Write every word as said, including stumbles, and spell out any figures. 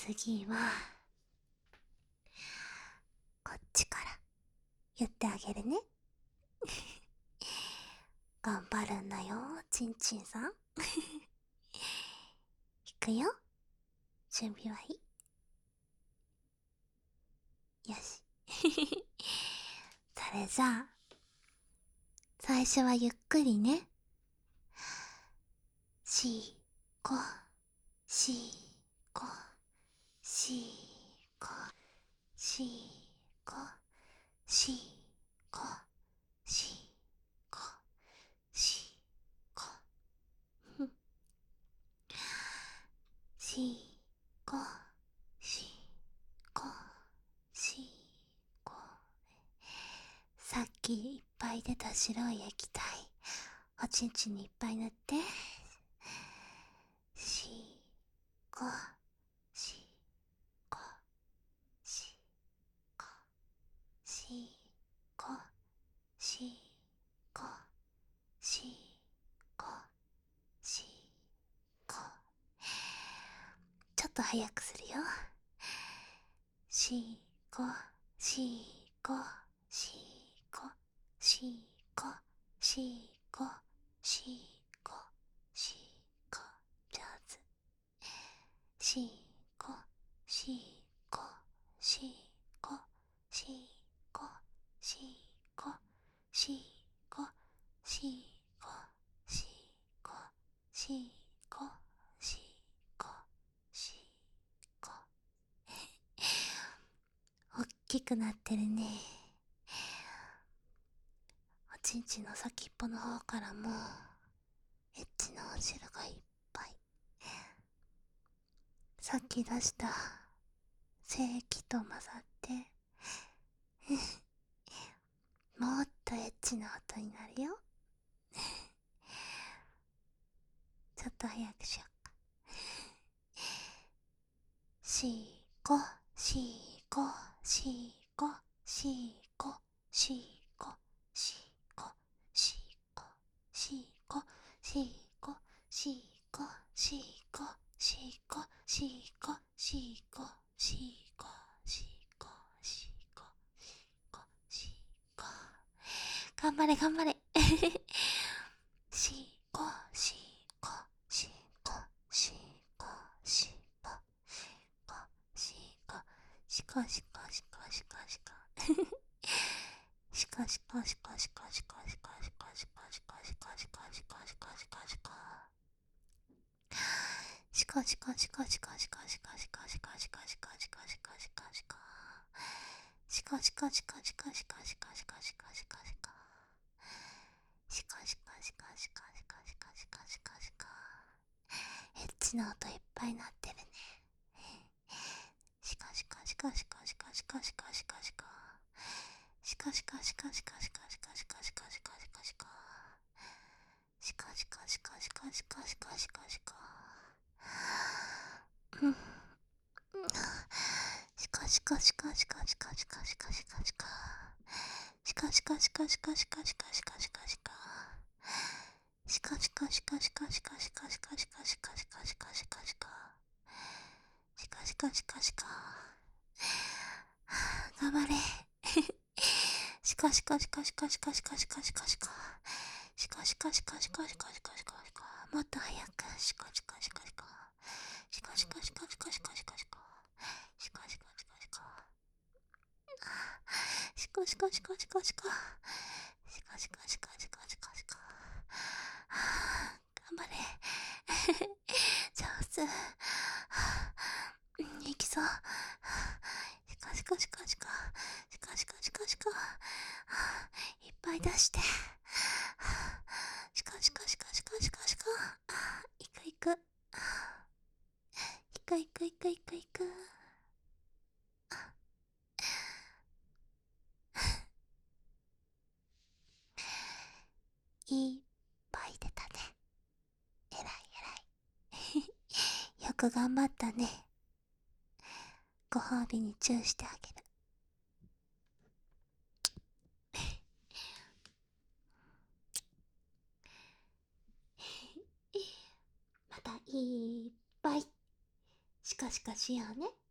次はこっちから言ってあげるね。頑張るんだよ、ちんちんさん。いくよ。準備はいい？よし。それじゃあ、最初はゆっくりね。しこ、しこ、しこ、しこ、しこ、しこ、しこ、しこ、しこ、しこ。さっきいっぱい出た白い液体、おちんちんにいっぱい塗って。しこ、しこ、しこ、しこ、しこ、しこ、しこ。ちょっと早くするよ。しこ、しこ、しこ、しこ、しこ、しこ、しこ。上手。しこ、しこ、しこ、しこ、しこ、しこ、しこ、しこ、しこ、しこ、しこ。おっきくなってるね。おちんちんの先っぽの方からもエッチなお汁がいっぱい。さっき出した精液と混ざってもっとエッチな音になるよ。ちょっと早くしよっか。しこ、しこ、しこ、しこ、しこ、しこ、しこ、しこ、しこ、しこ、しこ、しこ、しこ、しこ、しこ、しこ、しこ、しこ。頑張れ頑張れ。しこ、しこ、しこ、しこ、しこ、しこ、しこ、しこ、しこ、しこ、しこ。しこしこしこしこしこしこしこしこしこしこしこしこしこしこしこ。しこしこしこしこしこしこしこしこしこしこしこしこしこしこ。しこしこしこしこしこしこしこしこしこしこ。しこしこしこしこしこしこしこしこしこ。エッチな音いっぱいなってるね。しこしこしこしこしこしこしこしこしこ。しこしこしこしこしこしこしこしこしこしこしこ。しこしこしこしこしこしこしこしこ。うん。しこしこしこしこしこしこしこしこしこ。しこしこしこしこしこしこしこしこしこ。しこしこしこしこしこしこしこしこしこしこしこしこしこ。しこしこしこしこ。頑張れ。しこしこしこしこしこしこしこしこしこ。しこしこしこしこしこしこしこしこ。もっと早く。しこしこしこしこ。しこしこしこしこしこしこしこ。しこしこしこしこ。しこしこしこしこしこ。しこしこしこしこしこしこ。頑張れ。上手。いきそう。しこしこしこしこ。しこしこしこしこ。いっぱい出して。しこしこしこしこしこしこ。いくいく。いくいくいくいくいく。いっぱい出たね。えらいえらい。よく頑張ったね。ご褒美にチューしてあげる。またいっぱいシコシコしようね。